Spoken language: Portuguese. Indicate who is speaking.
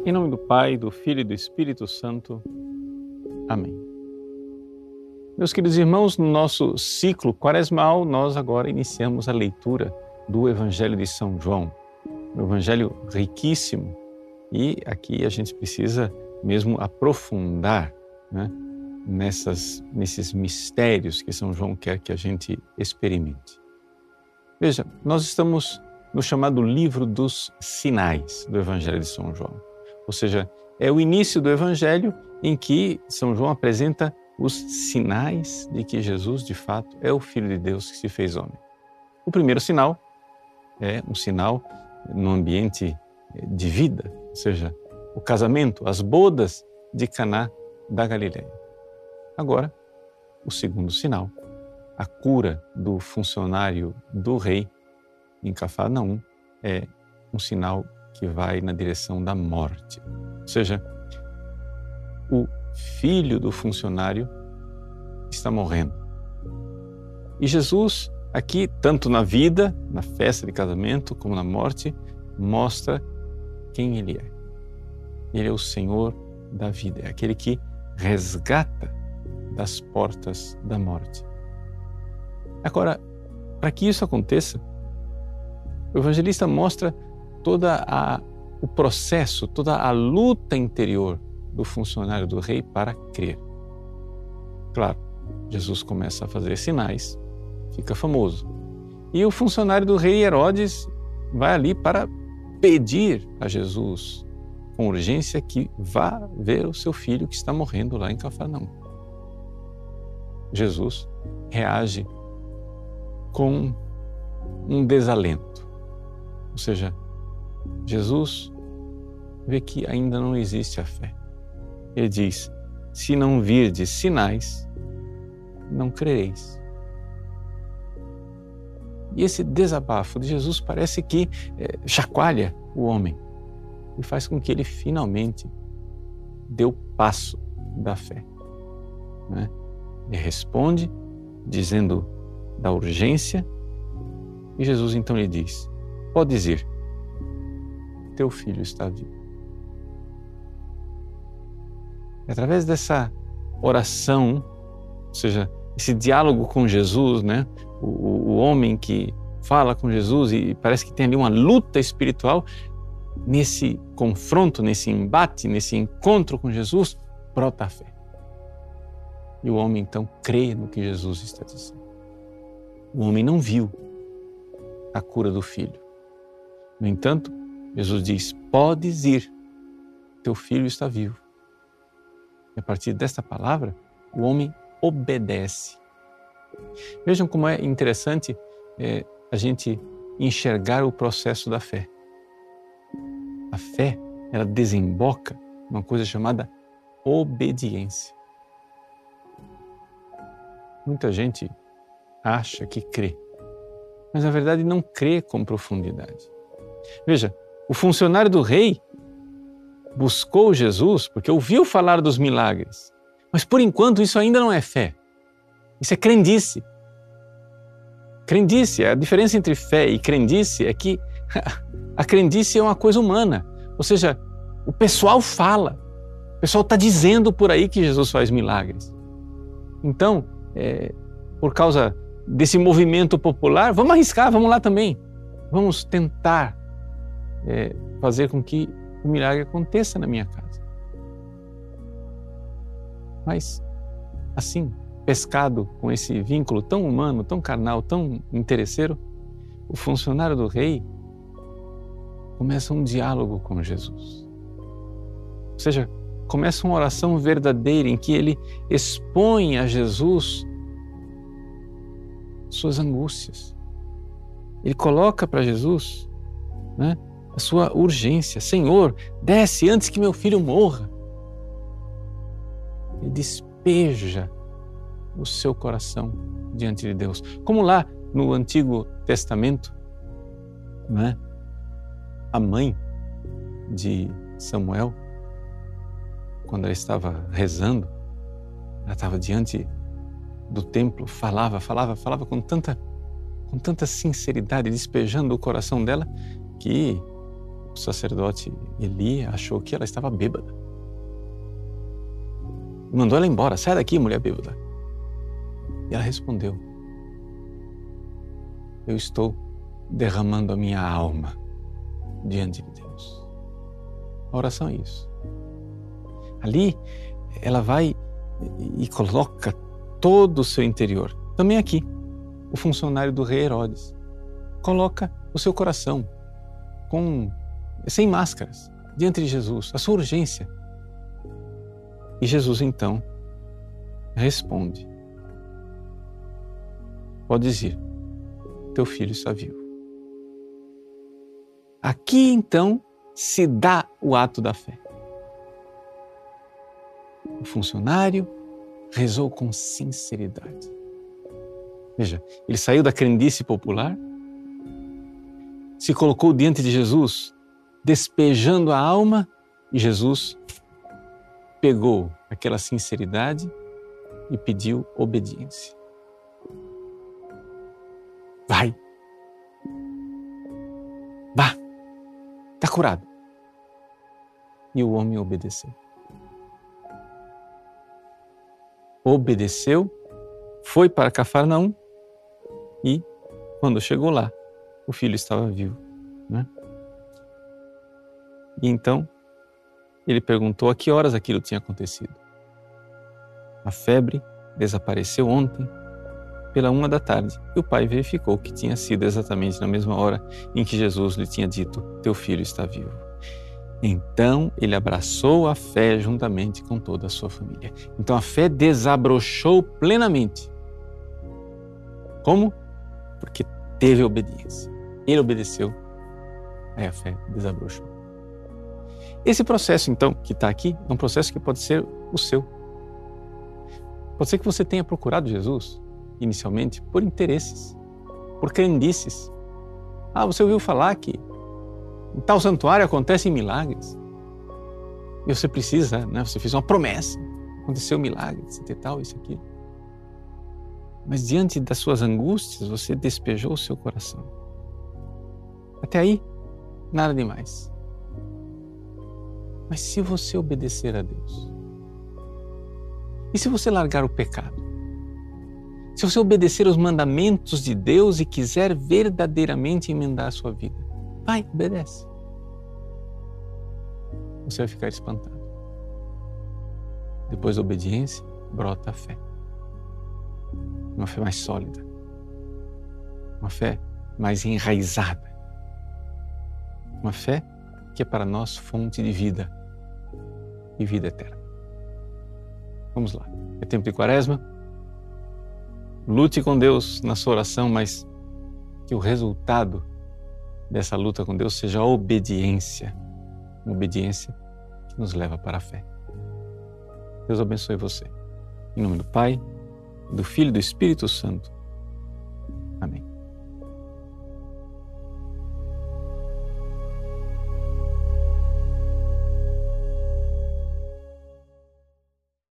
Speaker 1: Em nome do Pai, do Filho e do Espírito Santo. Amém. Meus queridos irmãos, no nosso ciclo quaresmal, nós agora iniciamos a leitura do Evangelho de São João. Um evangelho riquíssimo. E aqui a gente precisa mesmo aprofundar, né, nesses mistérios que São João quer que a gente experimente. Veja, nós estamos no chamado livro dos sinais do Evangelho de São João. Ou seja, é o início do Evangelho em que São João apresenta os sinais de que Jesus, de fato, é o Filho de Deus que se fez homem. O primeiro sinal é um sinal no ambiente de vida, ou seja, o casamento, as bodas de Caná da Galileia. Agora, o segundo sinal, a cura do funcionário do rei em Cafarnaum, é um sinal que vai na direção da morte. Ou seja, o filho do funcionário está morrendo. E Jesus, aqui, tanto na vida, na festa de casamento, como na morte, mostra quem Ele é. Ele é o Senhor da vida, é aquele que resgata das portas da morte. Agora, para que isso aconteça, o evangelista mostra todo o processo, toda a luta interior do funcionário do rei para crer. Claro, Jesus começa a fazer sinais, fica famoso. E o funcionário do rei Herodes vai ali para pedir a Jesus com urgência que vá ver o seu filho que está morrendo lá em Cafarnaum. Jesus reage com um desalento. Ou seja, Jesus vê que ainda não existe a fé. Ele diz, se não virdes sinais, não crereis. E esse desabafo de Jesus parece que chacoalha o homem e faz com que ele finalmente dê o passo da fé. Né? Ele responde dizendo da urgência e Jesus então lhe diz, podes ir, teu filho está vivo. E através dessa oração, ou seja, esse diálogo com Jesus, né? O homem que fala com Jesus e parece que tem ali uma luta espiritual, nesse confronto, nesse embate, nesse encontro com Jesus, brota a fé. E o homem então crê no que Jesus está dizendo. O homem não viu a cura do filho. No entanto, Jesus diz, podes ir, teu filho está vivo. E a partir desta palavra, o homem obedece. Vejam como é interessante a gente enxergar o processo da fé. A fé, ela desemboca numa coisa chamada obediência. Muita gente acha que crê, mas na verdade não crê com profundidade. Veja, o funcionário do rei buscou Jesus porque ouviu falar dos milagres, mas por enquanto isso ainda não é fé. Isso é crendice. Crendice, a diferença entre fé e crendice é que a crendice é uma coisa humana. Ou seja, o pessoal fala, o pessoal está dizendo por aí que Jesus faz milagres. Então, por causa desse movimento popular, vamos arriscar, vamos lá também. Vamos tentar fazer com que o milagre aconteça na minha casa. Mas, assim, pescado com esse vínculo tão humano, tão carnal, tão interesseiro, o funcionário do rei começa um diálogo com Jesus. Ou seja, começa uma oração verdadeira em que ele expõe a Jesus suas angústias. Ele coloca para Jesus, né, a sua urgência. Senhor, desce antes que meu filho morra. Ele despeja o seu coração diante de Deus. Como lá no Antigo Testamento, né, a mãe de Samuel, quando ela estava rezando, ela estava diante do templo, falava com tanta sinceridade, despejando o coração dela, que sacerdote Eli achou que ela estava bêbada. Mandou ela embora. Sai daqui, mulher bêbada. E ela respondeu: eu estou derramando a minha alma diante de Deus. A oração é isso. Ali, ela vai e coloca todo o seu interior. Também aqui, o funcionário do rei Herodes coloca o seu coração sem máscaras diante de Jesus, a sua urgência. E Jesus então responde: podes ir, teu filho está vivo. Aqui então se dá o ato da fé. O funcionário rezou com sinceridade. Veja, ele saiu da crendice popular, se colocou diante de Jesus, despejando a alma, e Jesus pegou aquela sinceridade e pediu obediência. Vai. Vá. Está curado. E o homem obedeceu. Obedeceu, foi para Cafarnaum e, quando chegou lá, o filho estava vivo, né? E então, ele perguntou a que horas aquilo tinha acontecido. A febre desapareceu ontem, pela 1h e o pai verificou que tinha sido exatamente na mesma hora em que Jesus lhe tinha dito: teu filho está vivo. Então ele abraçou a fé juntamente com toda a sua família. Então a fé desabrochou plenamente. Como? Porque teve obediência. Ele obedeceu, aí a fé desabrochou. Esse processo então que está aqui é um processo que pode ser o seu. Pode ser que você tenha procurado Jesus inicialmente por interesses, por crendices. Você ouviu falar que em tal santuário acontecem milagres. E você precisa, né? Você fez uma promessa. Aconteceu um milagre, você ter tal, isso, aquilo. Mas diante das suas angústias, você despejou o seu coração. Até aí, nada demais. Mas se você obedecer a Deus, e se você largar o pecado, se você obedecer aos mandamentos de Deus e quiser verdadeiramente emendar a sua vida, vai, obedece. Você vai ficar espantado. Depois da obediência, brota a fé. Uma fé mais sólida. Uma fé mais enraizada. Uma fé que é para nós fonte de vida e vida eterna. Vamos lá. É tempo de Quaresma. Lute com Deus na sua oração, mas que o resultado dessa luta com Deus seja a obediência. Uma obediência que nos leva para a fé. Deus abençoe você. Em nome do Pai, do Filho e do Espírito Santo.